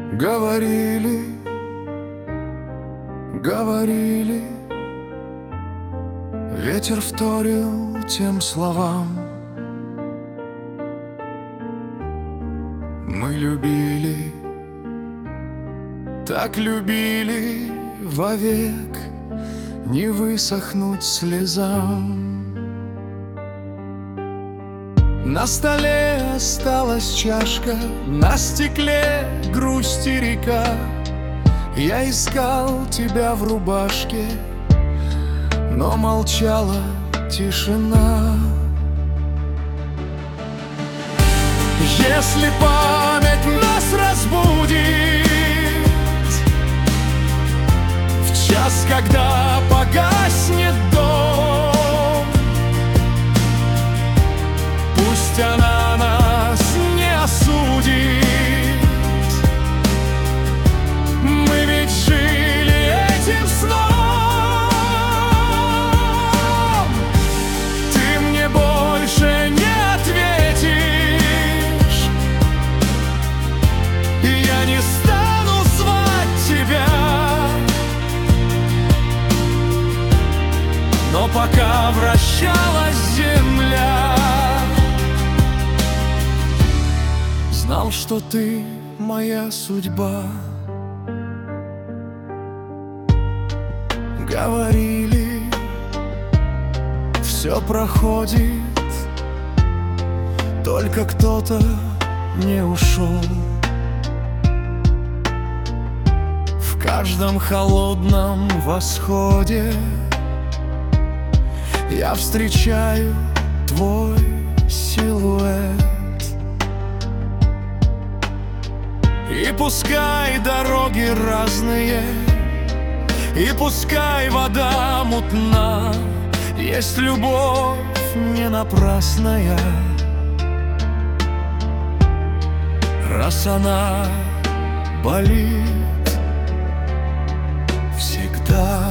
Говорили, говорили, ветер вторил тем словам. Мы любили, так любили вовек, не высохнуть слезам. На столе осталась чашка, на стекле грусть и река. Я искал тебя в рубашке, но молчала тишина. Если память нас разбудит в час, когда погаснет дом, пусть она нас не осудит. Мы ведь жили этим сном. Ты мне больше не ответишь, и я не стану звать тебя. Но пока вращалась земля, знал, что ты моя судьба. Говорили, все проходит, только кто-то не ушел. В каждом холодном восходе я встречаю твой силуэт. И пускай дороги разные, и пускай вода мутна, есть любовь не напрасная, раз она болит всегда.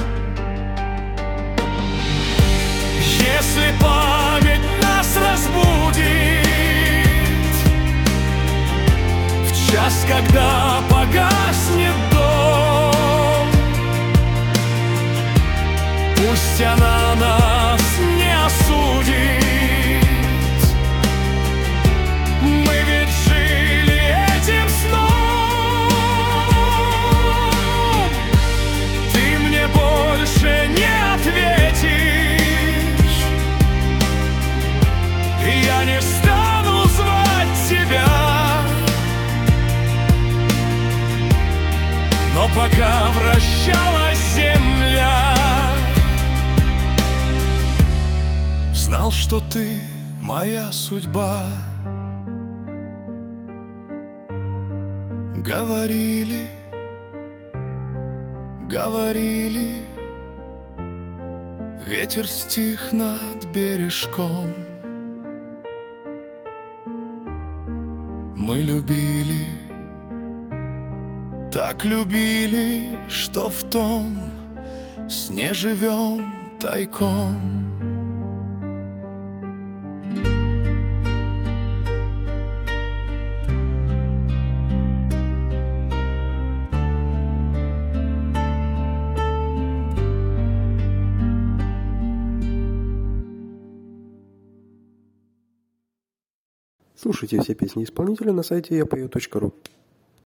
Если память нас разбудит в час, когда погаснет дом, пусть она нас не осудит. Мы ведь жили этим сном. Ты мне больше не ответишь, и я не стану звать тебя. Но пока вращалась земля, знал, что ты моя судьба. Говорили, говорили, ветер стих над бережком. Мы любили, так любили, что в том сне живем тайком. Слушайте все песни исполнителя на сайте yapayot.ru.